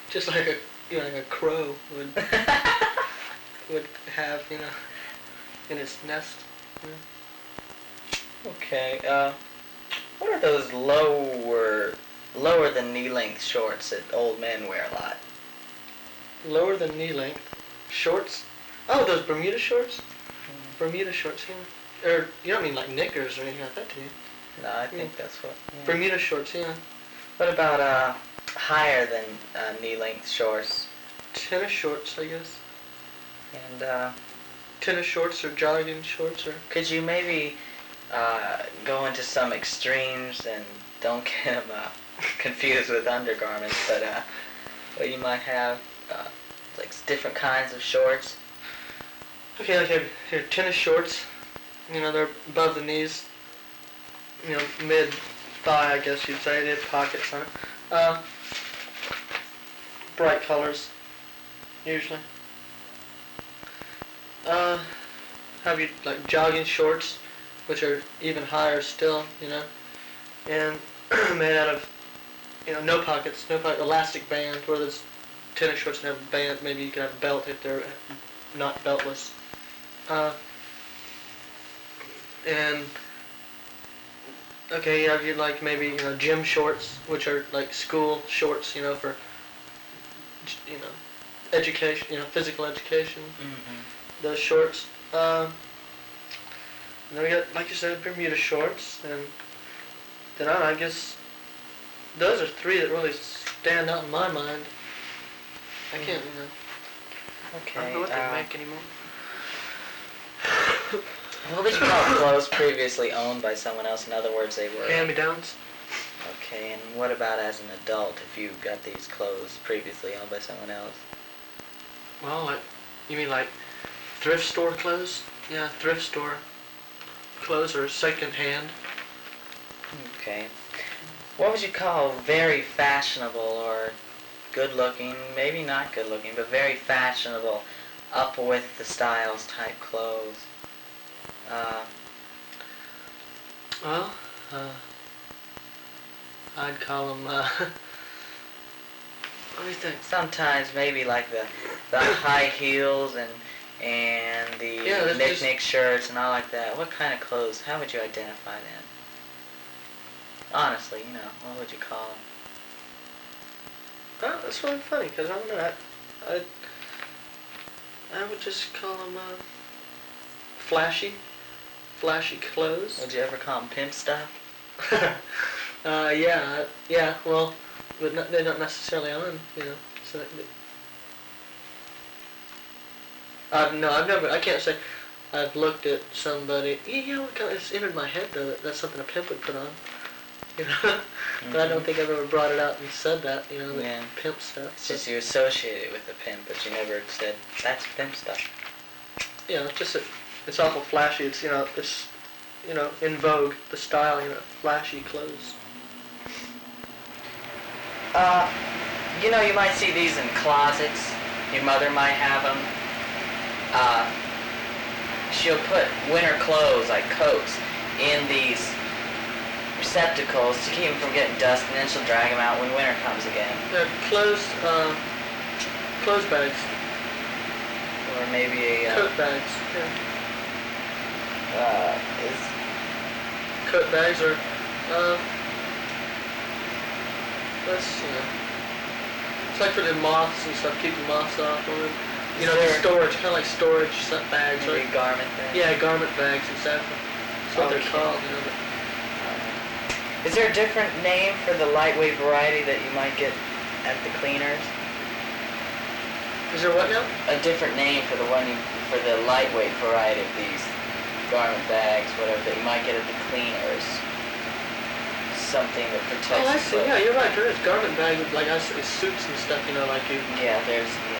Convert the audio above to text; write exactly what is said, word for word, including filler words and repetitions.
Just like a, you know, like a crow would would have, you know, in its nest. You know. Okay. Uh, what are those lower, lower than knee length shorts that old men wear a lot? Lower than knee length shorts. Oh, those Bermuda shorts. Mm. Bermuda shorts, yeah. Or you don't mean like knickers or anything like that, do you? No, I think yeah. that's what. Yeah. Bermuda shorts, yeah. What about uh, higher than uh, knee length shorts? Tennis shorts, I guess. And uh, tennis shorts or jogging shorts, or could you maybe uh, go into some extremes and don't get them uh, confused with undergarments, but uh, well, you might have uh, like different kinds of shorts. Okay, like your, your tennis shorts. You know, they're above the knees. You know, mid thigh, I guess you'd say. They have pockets on it. Uh, bright colors, usually. Uh, have you like jogging shorts, which are even higher still, you know, and made out of, you know, no pockets, no pocket, elastic band. Where there's tennis shorts that have a band, maybe you can have a belt if they're not beltless. Uh, and okay, you have you like maybe you know gym shorts, which are like school shorts, you know, for you know education, you know, physical education. Mm-hmm. Those shorts. Uh, then we got, like you said, Bermuda shorts, and then I, don't know, I guess those are three that really stand out in my mind. I can't, you know. Okay. I don't know what uh, they make anymore. What would you call clothes previously owned by someone else? In other words, they were hand-me-downs. Okay, and what about as an adult, if you got these clothes previously owned by someone else? Well, like, you mean like thrift store clothes? Yeah, thrift store clothes are second-hand. Okay. What would you call very fashionable or good-looking, maybe not good-looking, but very fashionable, up with the styles type clothes? Uh, well, uh, I'd call them, uh, let me think. Sometimes maybe like the the high heels and and the yeah, knick-knick shirts and all like that. What kind of clothes? How would you identify that? Honestly, you know, what would you call them? Oh, that's really funny, because I don't know, I, I, I would just call them, uh, flashy, flashy clothes. Would you ever call them pimp stuff? uh, yeah, yeah, well, but not, they're not necessarily on, you know, so that, uh, no, I've never, I can't say I've looked at somebody, you know, it kind of, it's entered my head, though, that that's something a pimp would put on. You know, mm-hmm. But I don't think I've ever brought it out and said that, you know, the yeah. pimp stuff. It's just you associate it with the pimp, but you never said, that's pimp stuff. Yeah, it's just, a, it's awful flashy. It's, you know, it's, you know, in vogue, the style, you know, flashy clothes. Uh, you know, you might see these in closets. Your mother might have them. Uh, she'll put winter clothes, like coats, in these receptacles to keep them from getting dust, and then she'll drag them out when winter comes again. They're closed, uh, clothes bags. Or maybe a... Uh, coat bags, yeah. Uh, is... Coat bags are, uh, that's, you know, it's like for the moths and stuff, keep the moths off of them. You know, they're storage, kind of like storage bags. Maybe right? garment bags? Yeah, garment bags, exactly. That's what okay. they're called, you know. But, is there a different name for the lightweight variety that you might get at the cleaners? Is there what now? A different name for the one you, for the lightweight variety of these garment bags, whatever, that you might get at the cleaners. Something that protects. Oh, I see. Yeah, you're right. There is garment bag with, like I say, suits and stuff. You know, like you. Yeah, there's.